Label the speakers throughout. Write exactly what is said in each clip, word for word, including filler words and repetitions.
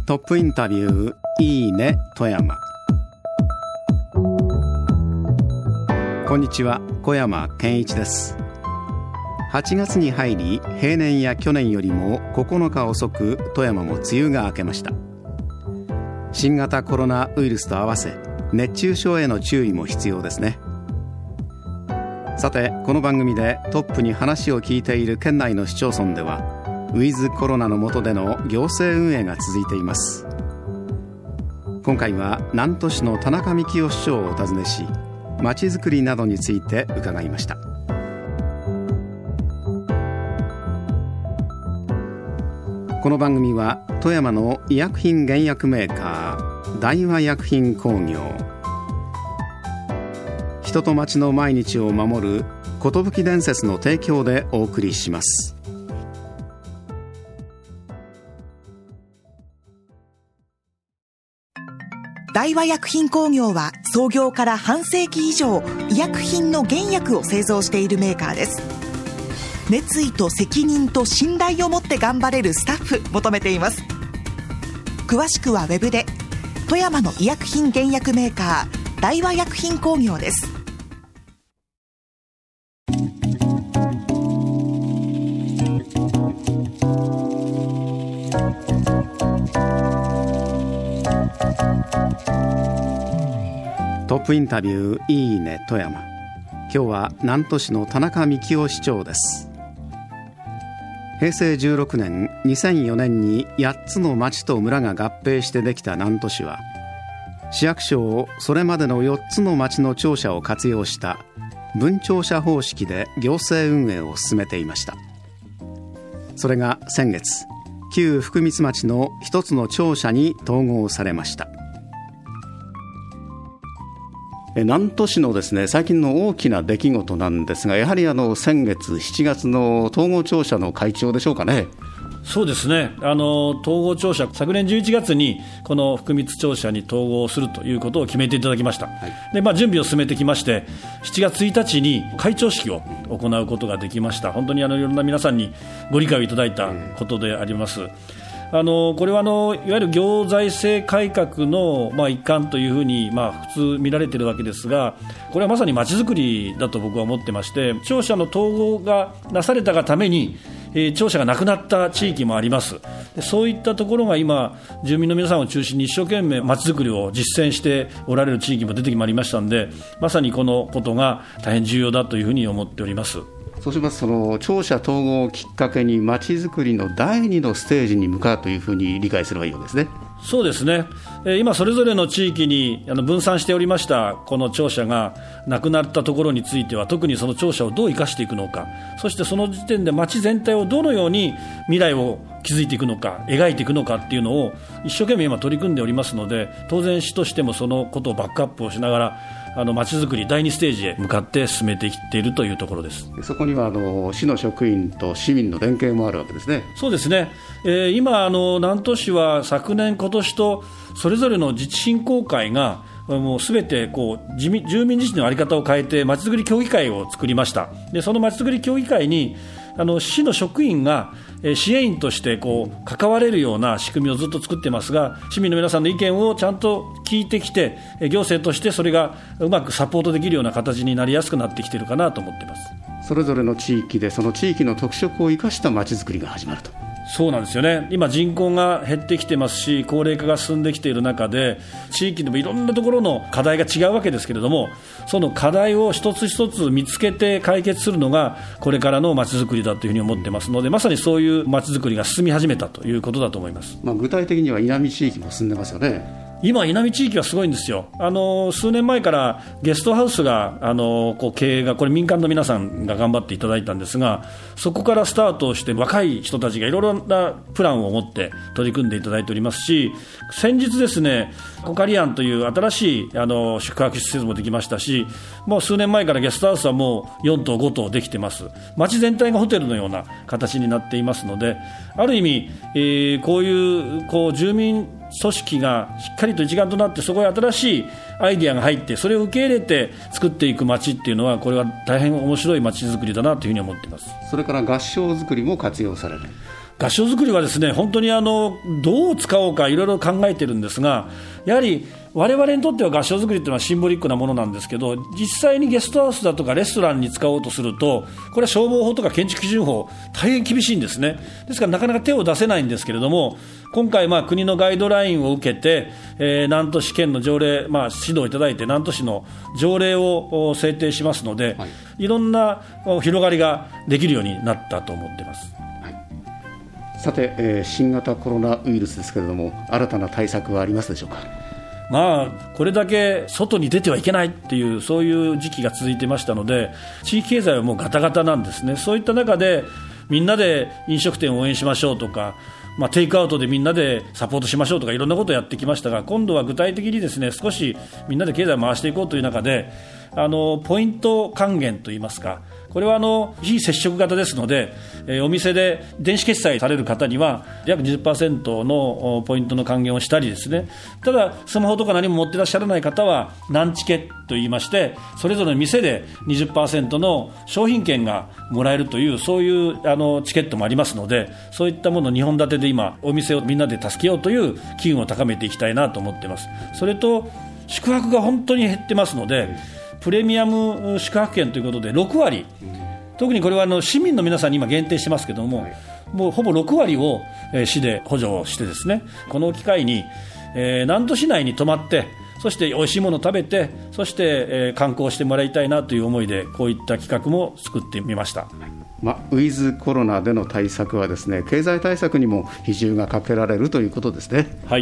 Speaker 1: トップインタビューいいね富山。こんにちは、小山健一です。はちがつに入り、平年や去年よりもここのか遅く富山も梅雨が明けました。新型コロナウイルスと合わせ熱中症への注意も必要ですね。さて、この番組でトップに話を聞いている県内の市町村ではウィズコロナの下での行政運営が続いています。今回は南砺市の田中幹夫市長をお訪ねし、まちづくりなどについて伺いました。この番組は富山の医薬品原薬メーカー大和薬品工業、人と町の毎日を守る寿伝説の提供でお送りします。
Speaker 2: 大和薬品工業は創業から半世紀以上、医薬品の原薬を製造しているメーカーです。熱意と責任と信頼を持って頑張れるスタッフ求めています。詳しくはウェブで。富山の医薬品原薬メーカー大和薬品工業です。
Speaker 1: トップインタビューいいね富山。今日は南砺市の田中幹夫市長です。へいせいじゅうろくねん、にせんよねんにやっつの町と村が合併してできた南砺市は、市役所をそれまでのよっつの町の庁舎を活用した分庁舎方式で行政運営を進めていました。それが先月、旧福光町の一つの庁舎に統合されました。南砺市のですね、最近の大きな出来事なんですが、やはりあの先月しちがつの統合庁舎の会長でしょうかね。
Speaker 3: そうですね、あの統合庁舎、昨年じゅういちがつにこの福光庁舎に統合するということを決めていただきました、はい。でまあ、準備を進めてきまして、しちがつついたちに会長式を行うことができました。本当にあのいろんな皆さんにご理解をいただいたことであります。あのこれはあのいわゆる行財政改革の、まあ、一環というふうに、まあ、普通見られているわけですが、これはまさにまちづくりだと僕は思ってまして、庁舎の統合がなされたがために、えー、庁舎がなくなった地域もあります。でそういったところが今、住民の皆さんを中心に一生懸命まちづくりを実践しておられる地域も出てまいりましたので、まさにこのことが大変重要だというふうに思っております。
Speaker 1: そうしますと、その庁舎統合をきっかけにまちづくりのだいにのステージに向かうというふうに理解すればいいようですね。
Speaker 3: そうですね、えー、今それぞれの地域にあの分散しておりましたこの庁舎がなくなったところについては、特にその庁舎をどう生かしていくのか、そしてその時点で町全体をどのように未来を築いていくのか、描いていくのかっていうのを一生懸命今取り組んでおりますので、当然市としてもそのことをバックアップをしながら、あの町づくりだいにステージへ向かって進めていっているというところです。
Speaker 1: そこにはあの市の職員と市民の連携もあるわけですね。
Speaker 3: そうですね、えー、今あの南砺市は昨年今年とそれぞれの自治振興会がもうすべてこう住民自治の在り方を変えてまちづくり協議会を作りました。でそのまちづくり協議会にあの市の職員が支援員としてこう関われるような仕組みをずっと作ってますが、市民の皆さんの意見をちゃんと聞いてきて、行政としてそれがうまくサポートできるような形になりやすくなってきているかなと思っています。
Speaker 1: それぞれの地域でその地域の特色を生かしたまちづくりが始まると。
Speaker 3: そうなんですよね。今人口が減ってきてますし、高齢化が進んできている中で、地域でもいろんなところの課題が違うわけですけれども、その課題を一つ一つ見つけて解決するのがこれからのまちづくりだというふうに思ってますので、まさにそういうまちづくりが進み始めたということだと思います。
Speaker 1: まあ、具体的には稲美地域も進んでますよね。
Speaker 3: 今稲美地域はすごいんですよ。あの数年前からゲストハウスがあのこう経営がこれ民間の皆さんが頑張っていただいたんですが、そこからスタートして若い人たちがいろいろなプランを持って取り組んでいただいておりますし、先日ですね、コカリアンという新しいあの宿泊施設もできましたし、もう数年前からゲストハウスはもうよん棟ご棟できてます。街全体がホテルのような形になっていますので、ある意味、えー、こういう、こう住民組織がしっかりと一丸となって、そこに新しいアイデアが入ってそれを受け入れて作っていく街っていうのは、これは大変面白い街づくりだなというふうに思っています。
Speaker 1: それから合掌造りも活用される。
Speaker 3: 合掌造りはですね、本当にあのどう使おうかいろいろ考えてるんですが、やはり我々にとっては合掌造りというのはシンボリックなものなんですけど、実際にゲストハウスだとかレストランに使おうとすると、これは消防法とか建築基準法大変厳しいんですね。ですからなかなか手を出せないんですけれども、今回まあ国のガイドラインを受けて、えー、南砺市県の条例、まあ、指導いただいて南砺市の条例を制定しますので、はい、いろんな広がりができるようになったと思っています。
Speaker 1: さて、えー、新型コロナウイルスですけれども、新たな対策はありますでしょうか。
Speaker 3: まあ、これだけ外に出てはいけないっていうそういう時期が続いてましたので、地域経済はもうガタガタなんですね。そういった中でみんなで飲食店を応援しましょうとか、まあ、テイクアウトでみんなでサポートしましょうとかいろんなことをやってきましたが、今度は具体的にですね、少しみんなで経済を回していこうという中で、あのポイント還元といいますか、これはあの非接触型ですので、えー、お店で電子決済される方には約 にじゅっパーセント のポイントの還元をしたりですね、ただスマホとか何も持ってらっしゃらない方は何チケといいまして、それぞれの店で にじゅっパーセント の商品券がもらえるという、そういうあのチケットもありますので、そういったものにほん立てで今お店をみんなで助けようという機運を高めていきたいなと思っています。それと宿泊が本当に減ってますので、プレミアム宿泊券ということでろくわり、特にこれはあの市民の皆さんに今限定してますけども、はい、もうほぼろくわりを、えー、市で補助をしてですね、この機会に、えー、南砺市内に泊まって、そして美味しいものを食べて、そして、えー、観光してもらいたいなという思いでこういった企画も作ってみました。
Speaker 1: まあ、ウィズコロナでの対策はですね、経済対策にも比重がかけられるということですね。
Speaker 3: はい。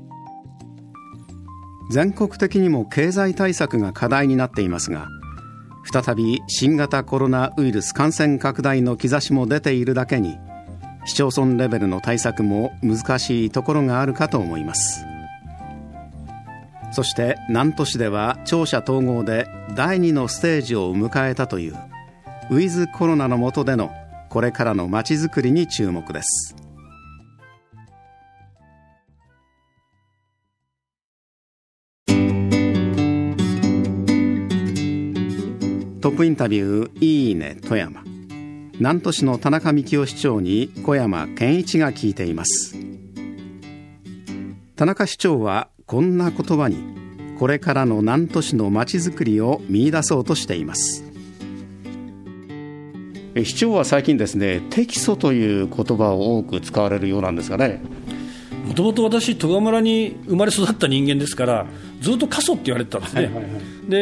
Speaker 1: 全国的にも経済対策が課題になっていますが、再び新型コロナウイルス感染拡大の兆しも出ているだけに、市町村レベルの対策も難しいところがあるかと思います。そして南砺市では庁舎統合でだいにのステージを迎えたというウィズコロナの下でのこれからのまちづくりに注目です。トップインタビューいいね富山。南砺市の田中幹夫市長に小山健一が聞いています。田中市長はこんな言葉にこれからの南砺市のまちづくりを見出そうとしています。市長は最近ですね、適素という言葉を多く使われるようなんですがね。
Speaker 3: もともと私戸賀村に生まれ育った人間ですから、ずっと過疎って言われてたんですね、はいはいはい、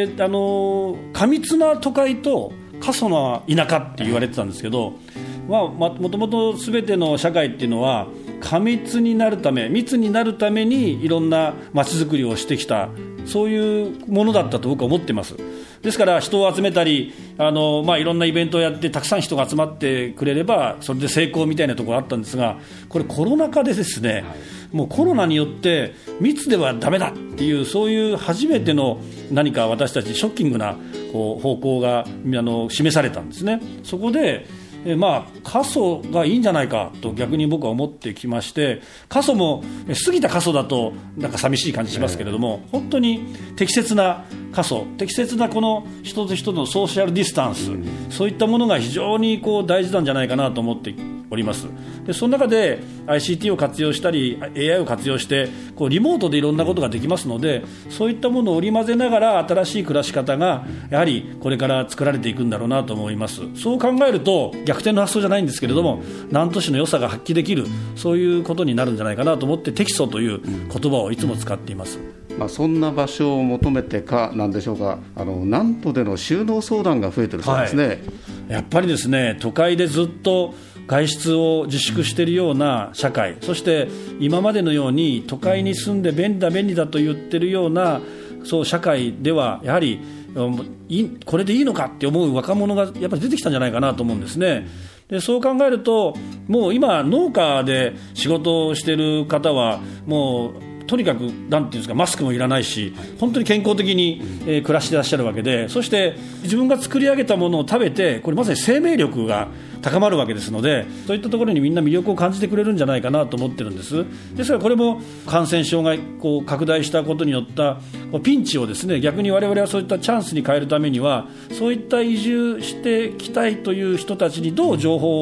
Speaker 3: であの過密な都会と過疎な田舎って言われてたんですけど、まあ、もともと全ての社会っていうのは過密になるため密になるためにいろんな街づくりをしてきた、そういうものだったと僕は思ってます。ですから人を集めたりあの、まあ、いろんなイベントをやってたくさん人が集まってくれればそれで成功みたいなところあったんですが、これコロナ禍でですね、もうコロナによって密ではダメだっていう、そういう初めての何か私たちショッキングなこう方向があの示されたんですね。そこでえまあ、過疎がいいんじゃないかと逆に僕は思ってきまして、過疎も過ぎた過疎だとなんか寂しい感じしますけれども、本当に適切な過疎、適切なこの人と人のソーシャルディスタンス、そういったものが非常にこう大事なんじゃないかなと思っております。でその中で アイシーティー を活用したり エーアイ を活用してこうリモートでいろんなことができますので、そういったものを織り交ぜながら新しい暮らし方がやはりこれから作られていくんだろうなと思います。そう考えると逆転の発想じゃないんですけれども、南砺市の良さが発揮できる、そういうことになるんじゃないかなと思って適素という言葉をいつも使っています。
Speaker 1: まあ、そんな場所を求めてかなんでしょうか、あの南砺での就農相談が増えてるそうですね、はい、
Speaker 3: やっぱりですね、都会でずっと外出を自粛しているような社会、そして今までのように都会に住んで便利だ便利だと言ってるようなそう社会ではやはりこれでいいのかって思う若者がやっぱり出てきたんじゃないかなと思うんですね。でそう考えるともう今農家で仕事をしている方はもうとにかくなんていうんですか、マスクもいらないし本当に健康的に、えー、暮らしていらっしゃるわけで、そして自分が作り上げたものを食べてこれまさに生命力が高まるわけですので、そういったところにみんな魅力を感じてくれるんじゃないかなと思ってるんです。ですからこれも感染症がこう拡大したことによったピンチをですね、逆に我々はそういったチャンスに変えるためにはそういった移住してきたいという人たちにどう情報を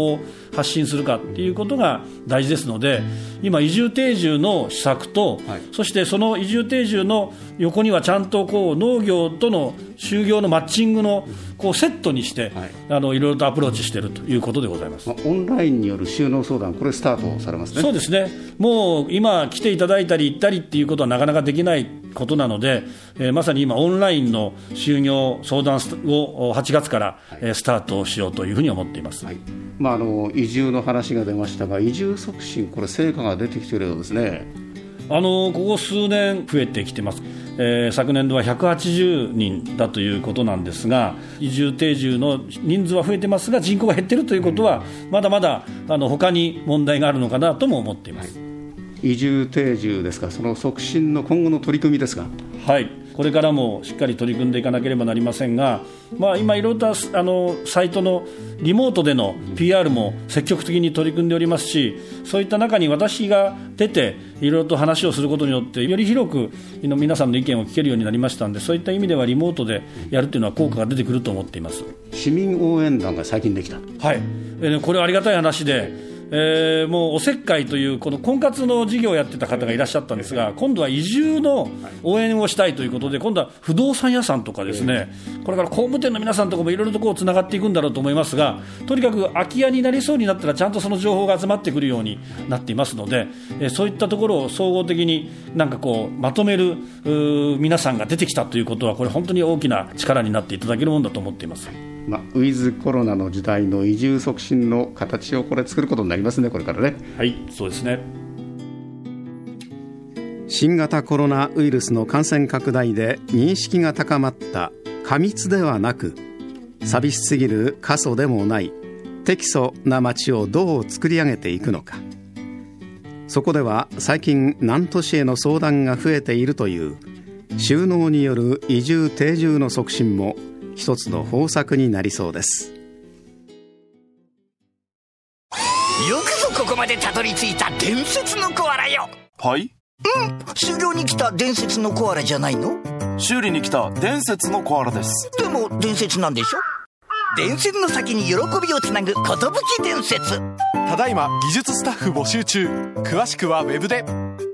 Speaker 3: 発信するかっていうことが大事ですので、今移住定住の施策と、はい、そしてその移住定住の横にはちゃんとこう農業との就業のマッチングのこうセットにして、はい、あのいろいろとアプローチしているということでございます。
Speaker 1: まあ、オンラインによる就農相談、これスタートされますね。
Speaker 3: そうですね。もう今来ていただいたり行ったりっていうことはなかなかできないことなので、えー、まさに今オンラインの就業相談をはちがつから、はい、スタートしようというふうに思っています。はい、
Speaker 1: まあ、あの移住の話が出ましたが、移住促進、これ成果が出てきているようですね。
Speaker 3: あのここ数年増えてきてます。えー、昨年度はひゃくはちじゅうにんだということなんですが、移住定住の人数は増えてますが人口が減っているということは、まだまだあの他に問題があるのかなとも思っています。はい、
Speaker 1: 移住定住ですか、その促進の今後の取り組みですが。
Speaker 3: はい、これからもしっかり取り組んでいかなければなりませんが、まあ、今いろいろとあのサイトのリモートでの ピーアール も積極的に取り組んでおりますし、そういった中に私が出ていろいろと話をすることによってより広く皆さんの意見を聞けるようになりましたので、そういった意味ではリモートでやるというのは効果が出てくると思っています。
Speaker 1: 市民応援団が最近できた。
Speaker 3: はい、えー、これはありがたい話で、えー、もうおせっかいというこの婚活の事業をやってた方がいらっしゃったんですが、今度は移住の応援をしたいということで、今度は不動産屋さんとかですね、これから工務店の皆さんとかもいろいろとこうつながっていくんだろうと思いますが、とにかく空き家になりそうになったらちゃんとその情報が集まってくるようになっていますので、えー、そういったところを総合的になんかこうまとめる皆さんが出てきたということは、これ本当に大きな力になっていただけるものだと思っています。
Speaker 1: まあ、ウィズコロナの時代の移住促進の形をこれ作ることになりますね、これからね。
Speaker 3: はい、そうですね。
Speaker 1: 新型コロナウイルスの感染拡大で認識が高まった過密ではなく寂しすぎる過疎でもない適素な街をどう作り上げていくのか。そこでは最近南砺市への相談が増えているという就農による移住定住の促進も一つの方策になりそうです。
Speaker 4: よくぞここまでたどり着いた伝説のコアラよ。
Speaker 5: はい？
Speaker 4: うん、修行に来た伝説のコアラじゃないの？
Speaker 5: 修理に来た伝説のコアラです。
Speaker 4: でも伝説なんでしょ？伝説の先に喜びをつなぐ寿伝説。
Speaker 5: ただいま技術スタッフ募集中。詳しくはウェブで。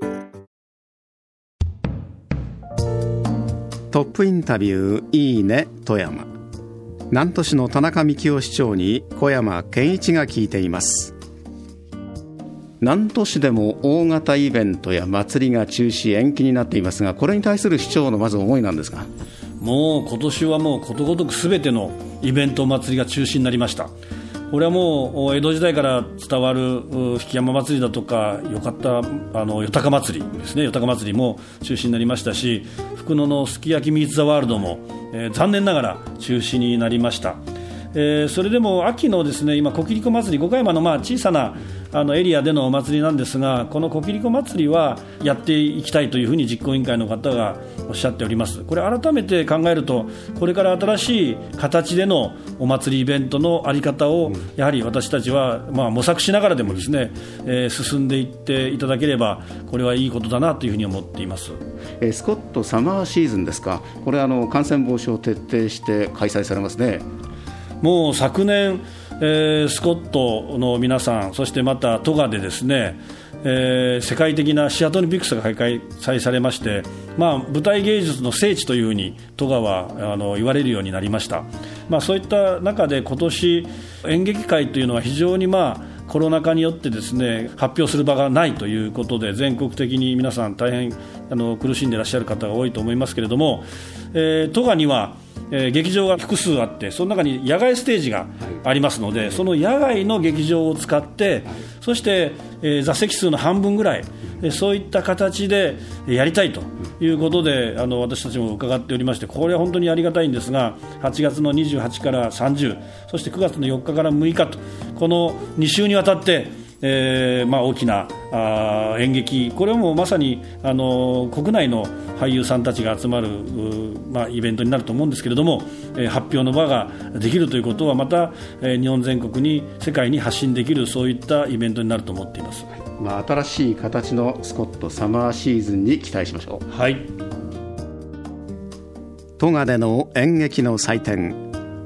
Speaker 1: トップインタビューいいね富山。南砺市の田中幹夫市長に小山健一が聞いています。南砺市でも大型イベントや祭りが中止延期になっていますが、これに対する市長のまず思いなんですか？
Speaker 3: もう今年はもうことごとくすべてのイベント祭りが中止になりました。これはもう江戸時代から伝わる引山祭りだとかよかったあのよたか祭りですね、よたか祭りも中止になりましたし、福野のすき焼きミーツザワールドも、えー、残念ながら中止になりました。えー、それでも秋のですね、今コキリコ祭り、五箇山のまあ小さなあのエリアでのお祭りなんですが、このコキリコ祭りはやっていきたいというふうに実行委員会の方がおっしゃっております。これ改めて考えると、これから新しい形でのお祭りイベントのあり方をやはり私たちはまあ模索しながらでもですね、えー、進んでいっていただければこれはいいことだなというふうに思っています。
Speaker 1: えー、スコットサマーシーズンですか、これはあの感染防止を徹底して開催されますね。
Speaker 3: もう昨年、えー、スコットの皆さん、そしてまたトガでですね、えー、世界的なシアトルオリンピックスが開催されまして、まあ、舞台芸術の聖地というふうにトガはあの言われるようになりました。まあ、そういった中で今年演劇界というのは非常にまあコロナ禍によってですね発表する場がないということで全国的に皆さん大変あの苦しんでいらっしゃる方が多いと思いますけれども、えー、トガにはえー、劇場が複数あって、その中に野外ステージがありますので、その野外の劇場を使って、そして、えー、座席数の半分ぐらい、えー、そういった形でやりたいということであの私たちも伺っておりまして、これは本当にありがたいんですが、はちがつのにじゅうはちからさんじゅう、そしてくがつのよっかからむいかと、このに週にわたってえーまあ、大きなあ演劇、これはもうまさにあの国内の俳優さんたちが集まる、まあ、イベントになると思うんですけれども、えー、発表の場ができるということはまた、えー、日本全国に世界に発信できるそういったイベントになると思っています。
Speaker 1: まあ、新しい形のスコットサマーシーズンに期待しましょう。
Speaker 3: はい。
Speaker 1: トガでの演劇の祭典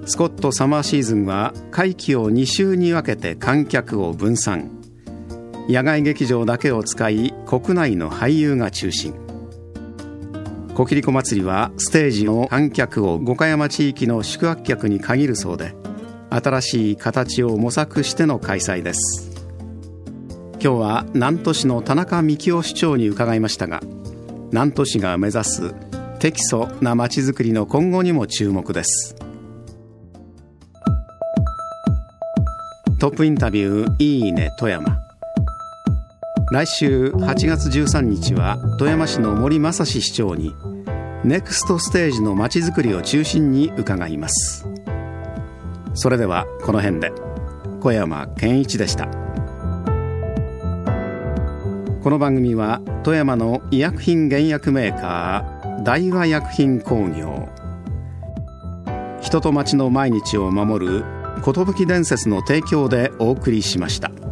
Speaker 1: スコットサマーシーズンは会期をに週に分けて観客を分散、野外劇場だけを使い国内の俳優が中心。コキリコ祭りはステージの観客を五箇山地域の宿泊客に限るそうで、新しい形を模索しての開催です。今日は南砺市の田中幹夫市長に伺いましたが、南砺市が目指す適素なまちづくりの今後にも注目です。トップインタビューいいね富山。来週はちがつじゅうさんにちは富山市の森正史市長にネクストステージのまちづくりを中心に伺います。それではこの辺で。小山健一でした。この番組は富山の医薬品原薬メーカー大和薬品工業、人と町の毎日を守る寿伝説の提供でお送りしました。